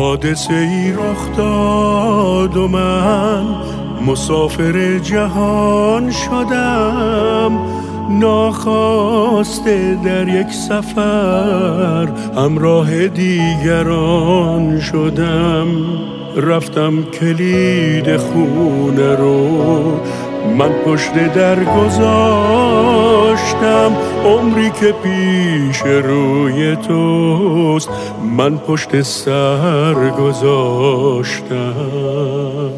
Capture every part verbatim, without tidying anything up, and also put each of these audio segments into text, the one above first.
حادثه ای رخ داد و من مسافر جهان شدم، ناخواسته در یک سفر همراه دیگران شدم. رفتم کلید خونه رو من پشت در گذاشتم، عمری که پیش روی توست من پشت سر گذاشتم.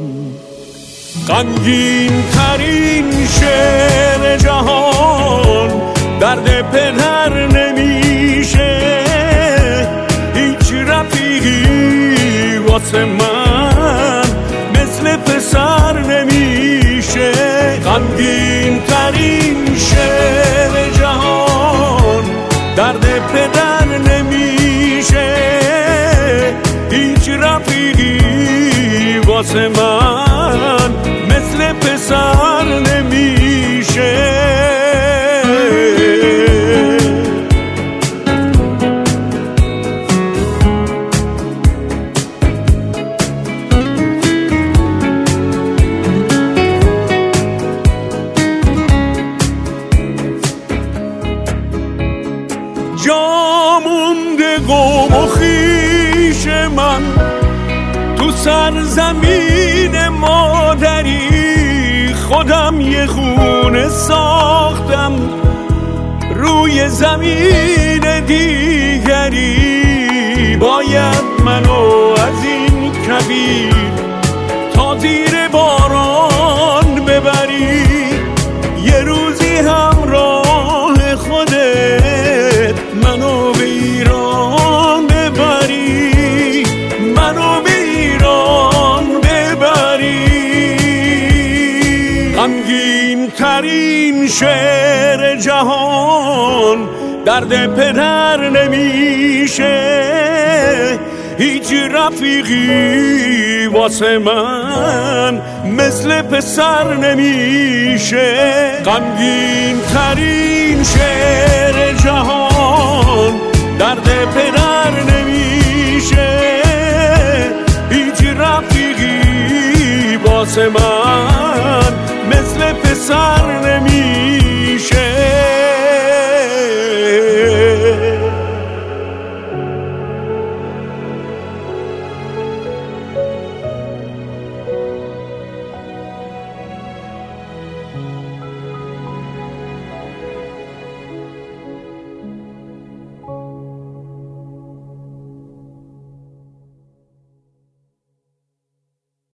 غمگین ترین شعر جهان درد پدر نمیشه، هیچ رفیقی واسه من مثل پسر نمیشه. غمگین ترین شعر جهان درد پدر نمیشه، هیچ رفیقی واسه من مثل پسر نمیشه. جا مونده قوم و خویش من تو سرزمین مادری، خودم یه خونه ساختم روی زمین دیگری. باید منو از این کبیر تا زیر باران ببری، یه روزی همراه خودت منو به ایران ببری، منو به ایران ببری. غمگین ترین شعر جهان درد پدر نمیشه، هیچ رفیقی واسه من مثل پسر نمیشه. غمگین ترین شعر جهان درد پدر نمیشه، هیچ رفیقی واسه من مثل پسر نمیشه.